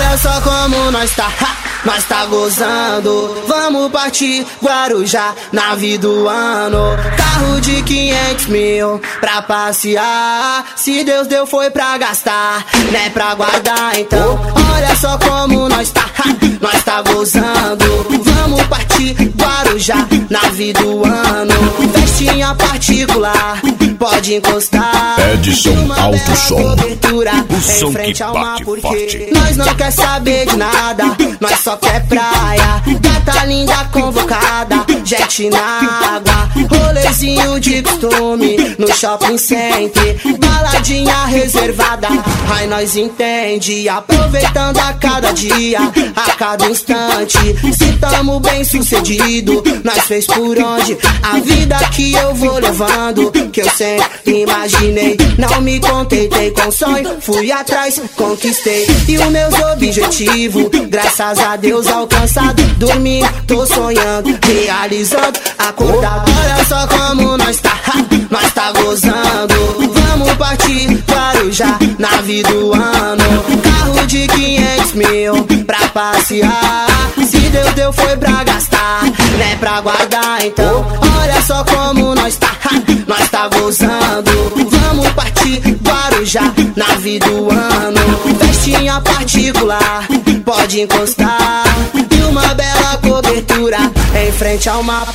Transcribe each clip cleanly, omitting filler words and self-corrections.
Olha só como nós tá gozando. Vamos partir Guarujá, nave do ano. Carro de 500 mil pra passear. Se Deus deu foi pra gastar, não é pra guardar. Então olha só como nós tá gozando. Vamos partir Guarujá, nave do ano. Festinha particular, pode encostar. Edson Alto Som, o som que bate forte. Nós não quer saber de nada, nós só quer praia. Gata linda convocada, jet na água. Rolezinho de costume no shopping center. Baladinha reservada, ai nós entende. Aproveitando a cada dia, a cada instante. Se tamo bem sucedido, nós fez por onde. A vida que eu vou levando, que eu sempre imaginei. Não me contentei com sonho, fui atrás, conquistei. E os meus objetivos, graças a Deus alcançado. Dormindo, tô sonhando, realizando, acordado. Olha só como nós tá gozando. Vamos partir Guarujá, nave do ano. Carro de 500 mil pra passear. Se Deus deu foi pra gastar, não é pra guardar. Então olha só como nós tá gozando. Vamos partir Guarujá, nave do ano. Festinha particular, pode encostar. E uma bela cobertura em frente ao mar.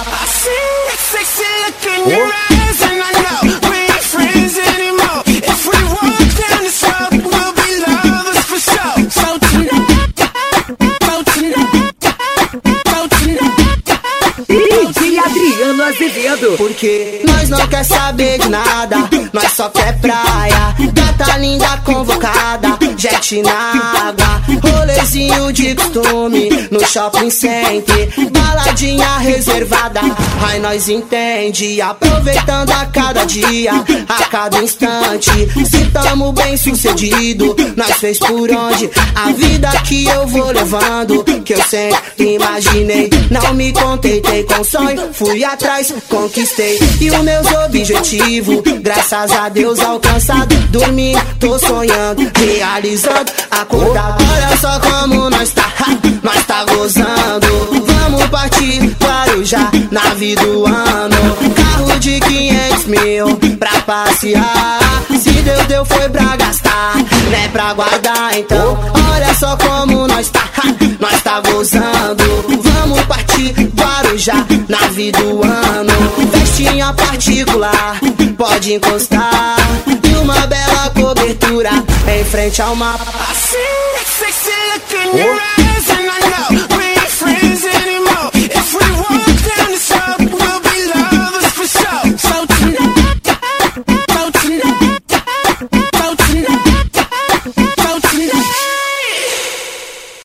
Adriano Azevedo. Porque nós não quer saber de nada, nós só quer praia. Gata linda convocada, jet na água. Rolezinho de costume no shopping center. Baladinha reservada, ai nós entende. Aproveitando a cada dia, a cada instante. Se tamo bem sucedido, nós fez por onde. A vida que eu vou levando, que eu sempre imaginei. Não me contentei com sonho, fui atrás, conquistei. E os meus objetivos, graças a Deus alcançado. Dormindo, tô sonhando, realizando, acordado. Olha só como nós tá gozando. Vamos partir Guarujá, nave do ano. Carro de 500 mil pra passear. Se Deus deu foi pra gastar, não é pra guardar. Então olha só como nós tá gozando. Vamos partir Guarujá, nave do ano. Festinha particular, pode encostar. E uma bela cobertura em frente ao mar. So tonight